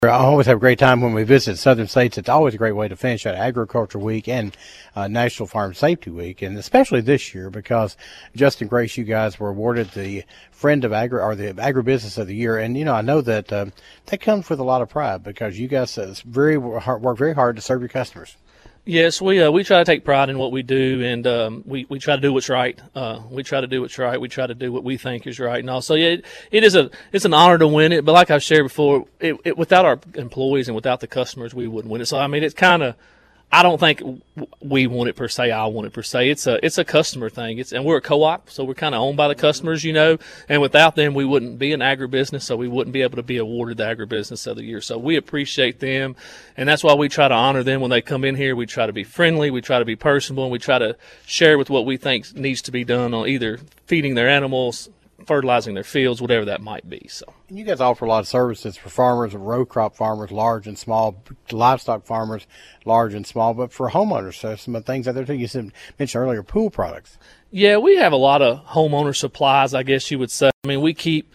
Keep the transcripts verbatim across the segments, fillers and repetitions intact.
I always have a great time when we visit southern states. It's always a great way to finish out Agriculture Week and uh, National Farm Safety Week, and especially this year because Justin Grace, you guys were awarded the Friend of Agri or the Agribusiness of the Year, and you know I know that uh, that comes with a lot of pride because you guys uh, very hard, work very hard to serve your customers. Yes, we uh, we try to take pride in what we do, and um, we we try to do what's right. Uh, we try to do what's right. We try to do what we think is right, and also, yeah, it, it is a it's an honor to win it. But like I've shared before, it, it, without our employees and without the customers, we wouldn't win it. So I mean, it's kind of. I don't think we want it per se. I want it per se. It's a it's a customer thing. It's and we're a co-op, so we're kind of owned by the customers, you know. And without them, we wouldn't be an agribusiness, so we wouldn't be able to be awarded the Agribusiness of the Year. So we appreciate them, and that's why we try to honor them when they come in here. We try to be friendly, we try to be personable, and we try to share with what we think needs to be done on either feeding their animals, fertilizing their fields, whatever that might be. So and you guys offer a lot of services for farmers, row crop farmers, large and small, livestock farmers, large and small, but for homeowners, so some of the things out there too. You said, mentioned earlier, pool products. Yeah, we have a lot of homeowner supplies, I guess you would say. I mean, we keep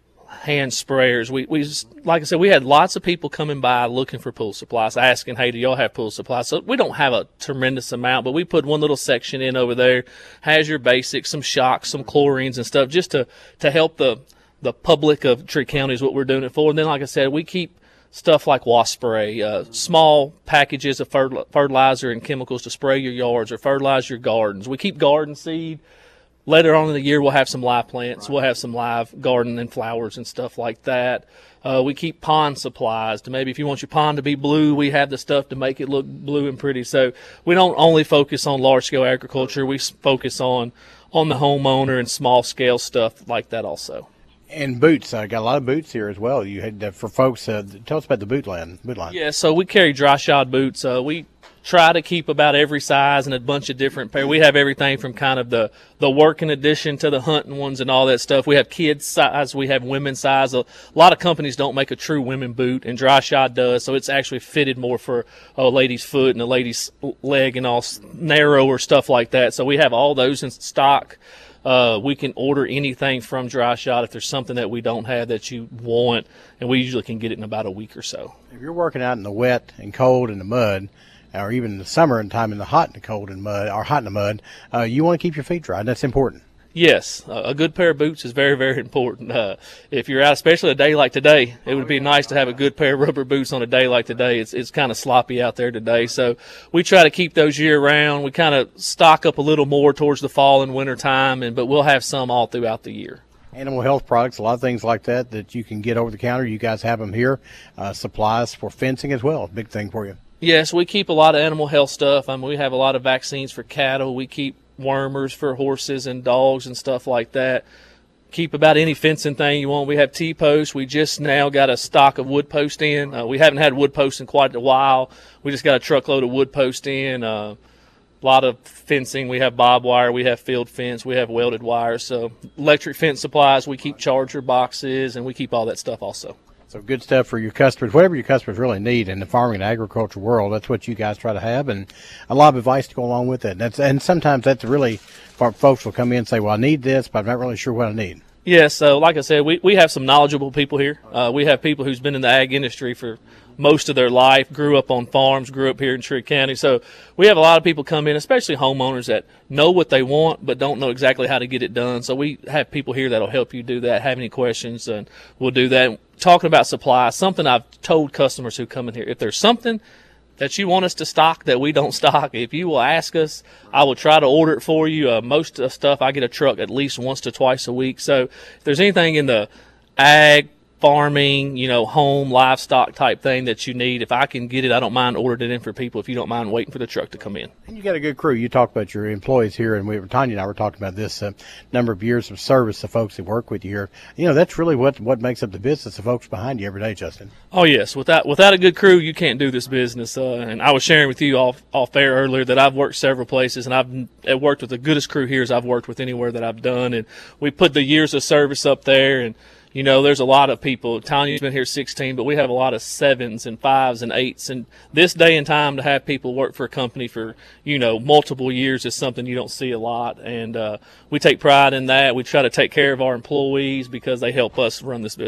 hand sprayers. We, we like I said, we had lots of people coming by looking for pool supplies, asking, hey, do y'all have pool supplies? So we don't have a tremendous amount, but we put one little section in over there, has your basics, some shocks, some chlorines and stuff, just to, to help the, the public of Trigg County is what we're doing it for. And then, like I said, we keep stuff like wasp spray, uh, small packages of fertilizer and chemicals to spray your yards or fertilize your gardens. We keep garden seed. Later on in the year, we'll have some live plants. Right. We'll have some live garden and flowers and stuff like that. Uh, we keep pond supplies to maybe if you want your pond to be blue, we have the stuff to make it look blue and pretty. So we don't only focus on large-scale agriculture. We focus on, on the homeowner and small-scale stuff like that also. And boots. I got a lot of boots here as well. You had uh, for folks. Uh, tell us about the boot line. Boot line. Yeah, so we carry dry shod boots. Uh, we try to keep about every size and a bunch of different pair. We have everything from kind of the the working edition to the hunting ones and all that stuff. We have kids size. We have women's size. A lot of companies don't make a true women boot, and dry shod does. So it's actually fitted more for a lady's foot and a lady's leg and all narrower stuff like that. So we have all those in stock. Uh, we can order anything from Dry Shod if there's something that we don't have that you want, and we usually can get it in about a week or so. If you're working out in the wet and cold and the mud, or even in the summer and time in the hot and the cold and mud, or hot in the mud, uh, you want to keep your feet dry. That's important. Yes, uh, a good pair of boots is very, very important. Uh, if you're out, especially a day like today, it would be nice to have a good pair of rubber boots on a day like today. It's it's kind of sloppy out there today, so we try to keep those year round. We kind of stock up a little more towards the fall and winter time, and but we'll have some all throughout the year. Animal health products, a lot of things like that that you can get over the counter. You guys have them here. Uh, supplies for fencing as well, big thing for you. Yes, we keep a lot of animal health stuff. I mean, we have a lot of vaccines for cattle. We keep wormers for horses and dogs and stuff like that. Keep about any fencing thing you want. We have T-posts. We just now got a stock of wood post in. Uh, we haven't had wood posts in quite a while. We just got a truckload of wood post in. Uh, a lot of fencing. We have barbed wire. We have field fence. We have welded wire. So electric fence supplies. We keep charger boxes, and we keep all that stuff also. So good stuff for your customers, whatever your customers really need in the farming and agriculture world. That's what you guys try to have, and a lot of advice to go along with it. That's and sometimes that's really, folks will come in and say, well, I need this, but I'm not really sure what I need. Yeah, so like I said, we, we have some knowledgeable people here. Uh, we have people who's been in the ag industry for most of their life, grew up on farms, grew up here in Trigg County. So we have a lot of people come in, especially homeowners that know what they want but don't know exactly how to get it done. So we have people here that will help you do that. Have any questions, and we'll do that. Talking about supplies, something I've told customers who come in here, if there's something that you want us to stock that we don't stock, if you will ask us, I will try to order it for you. Uh, most of the stuff, I get a truck at least once to twice a week. So if there's anything in the ag, farming, you know, home, livestock type thing that you need, if I can get it, I don't mind ordering it in for people if you don't mind waiting for the truck to come in. And you got a good crew. You talk about your employees here, and we were, Tanya and I were talking about this uh, number of years of service, the folks that work with you here. You know, that's really what, what makes up the business, the folks behind you every day, Justin. Oh, yes. Without without a good crew, you can't do this business. Uh, and I was sharing with you off, off air earlier that I've worked several places, and I've, I've worked with the goodest crew here as I've worked with anywhere that I've done. And we put the years of service up there, and you know, there's a lot of people. Tanya's been here sixteen, but we have a lot of sevens and fives and eights. And this day and time to have people work for a company for, you know, multiple years is something you don't see a lot. And uh, we take pride in that. We try to take care of our employees because they help us run this business.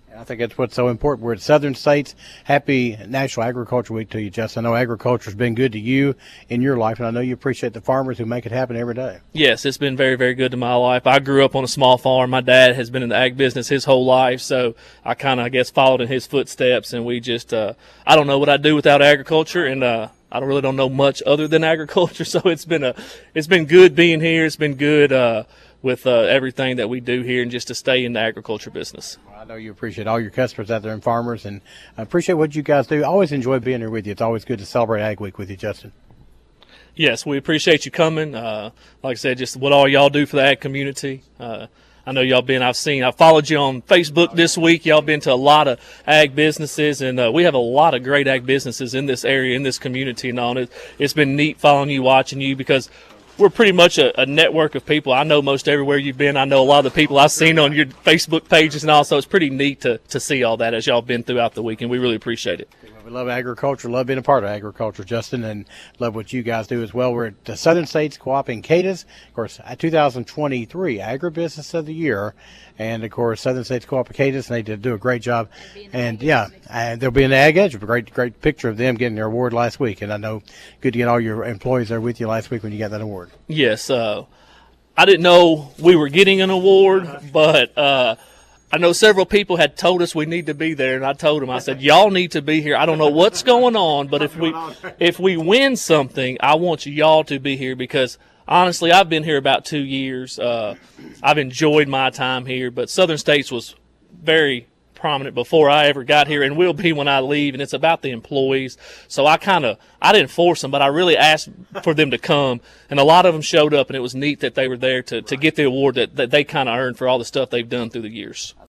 I think that's what's so important. We're at Southern States. Happy National Agriculture Week to you, Justin. I know agriculture's been good to you in your life, and I know you appreciate the farmers who make it happen every day. Yes, it's been very, very good to my life. I grew up on a small farm. My dad has been in the ag business his whole life, so I kind of, I guess, followed in his footsteps, and we just, uh, I don't know what I'd do without agriculture, and uh, I don't really don't know much other than agriculture, so it's been a, it's been good being here. It's been good uh, with uh, everything that we do here, and just to stay in the agriculture business. I know you appreciate all your customers out there and farmers, and I appreciate what you guys do. I always enjoy being here with you. It's always good to celebrate Ag Week with you, Justin. Yes, we appreciate you coming. Uh, like I said, just what all y'all do for the ag community. Uh, I know y'all been, I've seen, I followed you on Facebook this week. Y'all been to a lot of ag businesses, and uh, we have a lot of great ag businesses in this area, in this community, and all. It, it's been neat following you, watching you, because we're pretty much a, a network of people. I know most everywhere you've been. I know a lot of the people I've seen on your Facebook pages and all, so it's pretty neat to, to see all that as y'all been throughout the week, and we really appreciate it. We love agriculture, love being a part of agriculture, Justin, and love what you guys do as well. We're at the Southern States Co-op in Cadiz. Of course, two thousand twenty-three Agribusiness of the Year. And, of course, Southern States Co-op in Cadiz, and they did do a great job. And, yeah, and there'll be an Ag Edge, a great, great picture of them getting their award last week. And I know good to get all your employees there with you last week when you got that award. Yes. Uh, I didn't know we were getting an award, but uh, I know several people had told us we need to be there, and I told them, I said, y'all need to be here. I don't know what's going on, but if we if we win something, I want y'all to be here, because honestly, I've been here about two years. Uh, I've enjoyed my time here, but Southern States was very prominent before I ever got here, and will be when I leave, and it's about the employees. So I kind of, I didn't force them, but I really asked for them to come, and a lot of them showed up, and it was neat that they were there to, to get the award that, that they kind of earned for all the stuff they've done through the years.